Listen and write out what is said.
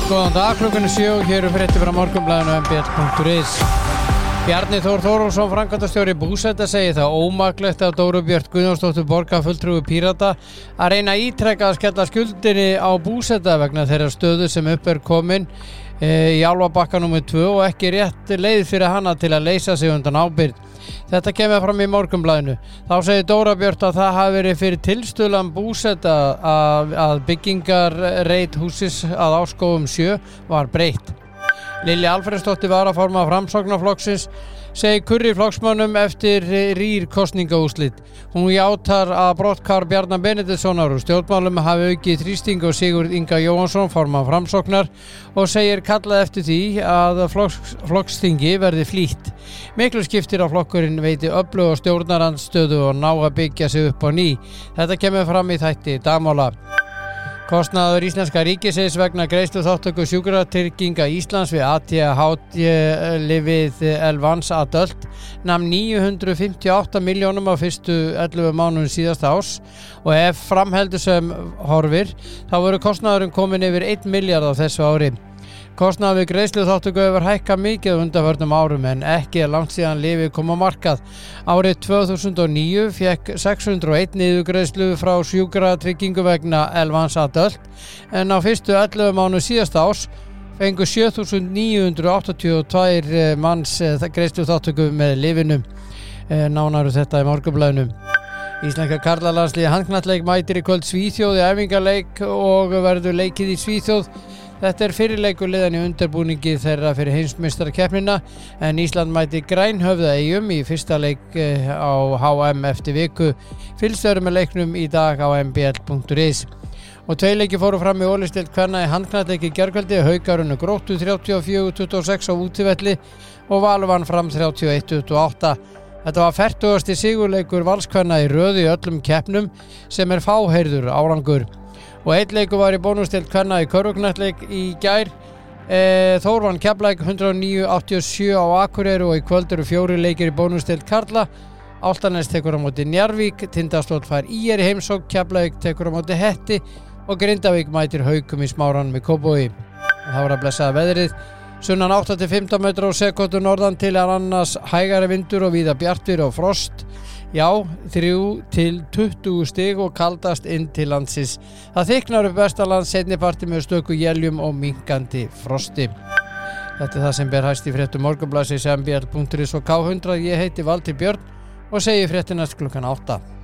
Góðan dag, klukkan 7 hér fréttir frá Morgunblaðinu mbl.is. Bjarni Þór Þórólfsson, framkvæmdastjóri Búseta, segir það ómaklegt að Dóru Björt Guðjónsdóttir borgarfulltrúi Pírata að reyna ítreka að skella skuldinni á Búseta vegna þeirra stöðu sem upp komin í Álfabakka nr. 2 og ekki rétt leið fyrir hana til að leysa sig undan ábyrgð. Þetta kemur fram í Morgunblaðinu. Þá segir Dóra Björt að það hafi verið fyrir tilstuðlan Búseta að byggingarreit húsins að Árskógum 7 var breytt. Lilja Alfreðsdóttir varaformaður Framsóknarflokksins segir kurri flokksmönnum eftir rýr kosningaúrslit. Hún játar að brotthvarf Bjarna Benediktssonar úr stjórnmálum hafi aukið þrýsting á Sigurð Inga Jóhannsson, formann Framsóknar, og segir kallað eftir því að flokksþingi verði flýtt. Miklu skiptir að flokkurinn veiti öfluga stjórnarandstöðu og ná að byggja sig upp á ný. Þetta kemur fram í þætti Dagmála. Kostnaður íslenska ríkisins vegna greiðsluþátttöku Sjúkratrygginga Íslands við ADHD-lyfið Elvans Adult nam 958 milljónum á fyrstu 11 mánuðum síðasta árs og ef framheldur sem horfir þá voru kostnaðurinn komin yfir 1 milljarð á þessu ári. Kostnaður við greiðsluþátttöku hefur hækkað mikið á undanförnum árum en ekki langt síðan lyfið kom á markað. Árið 2009 fékk 601 niðurgreiðslu frá Sjúkratryggingu vegna Elvans Adult en á fyrstu 11 mánuðum síðasta árs fengu 7.982 manns greiðsluþátttöku með lyfinu. Nánar þetta í Morgunblaðinu. Íslenska karlalandsliðið handknattleik mætir í kvöld Svíþjóð í æfingaleik og verður leikið í Svíþjóð. Þetta fyrir leikur liðan í undirbúningi þeirra fyrir heimsmeistarakeppnina en Ísland mæti Grænhöfðaeyjum í fyrsta leik á HM eftir viku. Fylgst verður með leiknum í dag á mbl.is. Og 2 leikir fóru fram í Ólafsdeild kvenna í handknattleik í gærkvöldi. Haukar unnu Gróttu 34-26 á útivelli og Valur vann Fram 31-28. Þetta var 40. sigurleikur Valskvenna í röð í öllum keppnum sem fáheyrður árangur. Og 1 leikur var í bónusdeild kvenna í körfuknattleik í gær. Þór vann Keflavík 109-87 á Akureyri og í kvöld eru 4 leikir í bónusdeild karla. Álftanes tekur á móti Njarðvík, Tindastóll fær ÍR í heimsókn, Keflavík tekur á móti Hetti og Grindavík mætir Haukum í Smáranum í Kópavogi. Það var að blessaða veðrið. Sunnan 8-15 metrar á sekúndu norðan til annars hægari vindur og víða bjartviðri og frost. Já, 3-20 stig og kaldast inn til landsins. Það þykknar upp vestanlands seinniparti með stöku éljum og minnkandi frosti. Þetta það sem ber hæst í fréttum Morgunblaðsins mbl.is og K100. Ég heiti Valtýr Björn og segi fréttina klukkan 8.